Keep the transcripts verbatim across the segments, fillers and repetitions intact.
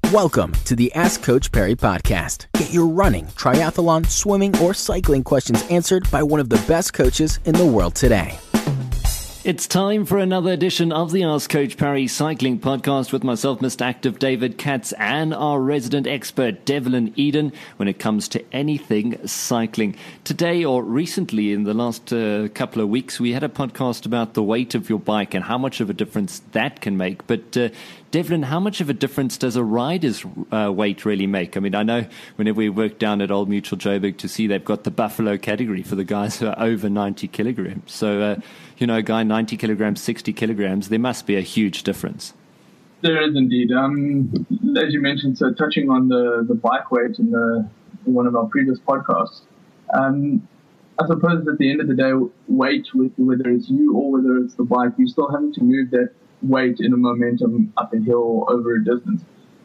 Welcome to the Ask Coach Perry podcast. Get your running, triathlon, swimming, or cycling questions answered by one of the best coaches in the world today. It's time for another edition of the Ask Coach Perry Cycling Podcast with myself, Mister Active David Katz, and our resident expert, Devlin Eden, when it comes to anything cycling. Today, or recently in the last uh, couple of weeks, we had a podcast about the weight of your bike and how much of a difference that can make. But uh, Devlin, how much of a difference does a rider's uh, weight really make? I mean, I know whenever we work down at Old Mutual Joburg to see they've got the Buffalo category for the guys who are over ninety kilograms. So, uh, you know, a guy ninety kilograms, sixty kilograms, there must be a huge difference. There is indeed. Um, as you mentioned, so touching on the, the bike weight in, the, in one of our previous podcasts, um, I suppose at the end of the day, weight, with, whether it's you or whether it's the bike, you're still having to move that weight in a momentum up a hill or over a distance.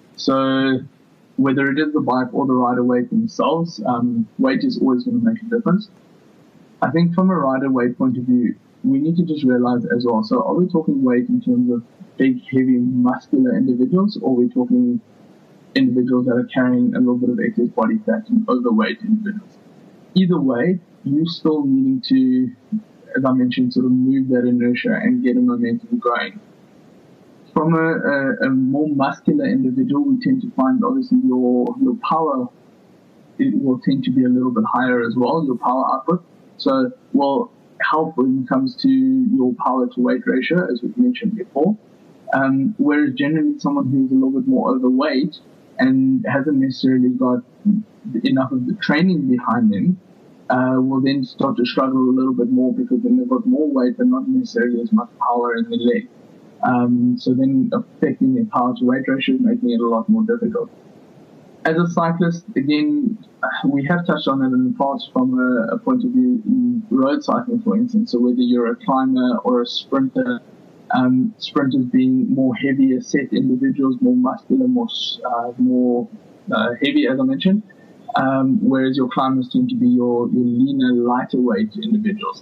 So whether it is the bike or the rider weight themselves, um, weight is always going to make a difference. I think from a rider weight point of view, we need to just realize as well, so are we talking weight in terms of big, heavy, muscular individuals, or are we talking individuals that are carrying a little bit of excess body fat and overweight individuals? Either way, you're still needing to, as I mentioned, sort of move that inertia and get a momentum going. From a, a, a more muscular individual, we tend to find obviously your your power, it will tend to be a little bit higher as well, your power output. So, well, help when it comes to your power to weight ratio, as we've mentioned before. Um, whereas generally someone who's a little bit more overweight and hasn't necessarily got enough of the training behind them, uh, will then start to struggle a little bit more because then they've got more weight but not necessarily as much power in the leg. Um, so then affecting their power to weight ratio is making it a lot more difficult. As a cyclist, again, we have touched on it in the past from a, a point of view in road cycling, for instance. So whether you're a climber or a sprinter, um, sprinters being more heavier set individuals, more muscular, more uh, more uh, heavy, as I mentioned, um, whereas your climbers tend to be your, your leaner, lighter weight individuals.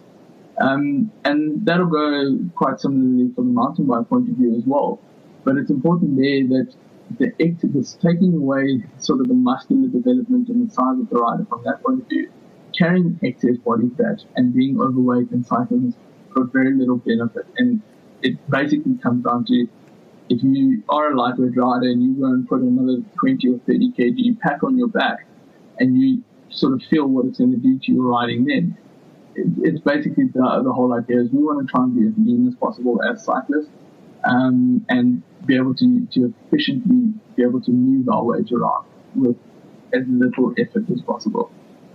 Um, and that'll go quite similarly from the mountain bike point of view as well. But it's important there that the activists taking away sort of the muscular development and the size of the rider from that point of view, carrying excess body fat and being overweight in cycling has got very little benefit. And it basically comes down to, if you are a lightweight rider and you go and put another twenty or thirty kilogram pack on your back and you sort of feel what it's going to do to your riding then, it, it's basically the, the whole idea is we want to try and be as lean as possible as cyclists. Um, and be able to, to efficiently be able to move our weight around with as little effort as possible.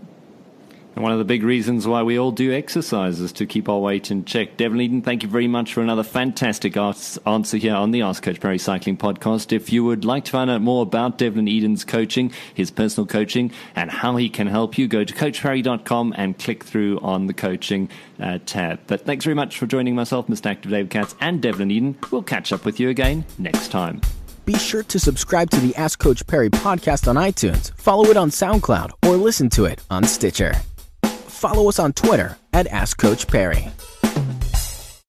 And one of the big reasons why we all do exercise is to keep our weight in check. Devlin Eden, thank you very much for another fantastic answer here on the Ask Coach Perry Cycling Podcast. If you would like to find out more about Devlin Eden's coaching, his personal coaching, and how he can help you, go to coach perry dot com and click through on the coaching uh, tab. But thanks very much for joining myself, Mister Active David Katz, and Devlin Eden. We'll catch up with you again next time. Be sure to subscribe to the Ask Coach Perry podcast on iTunes, follow it on SoundCloud, or listen to it on Stitcher. Follow us on Twitter at Ask Coach Perry.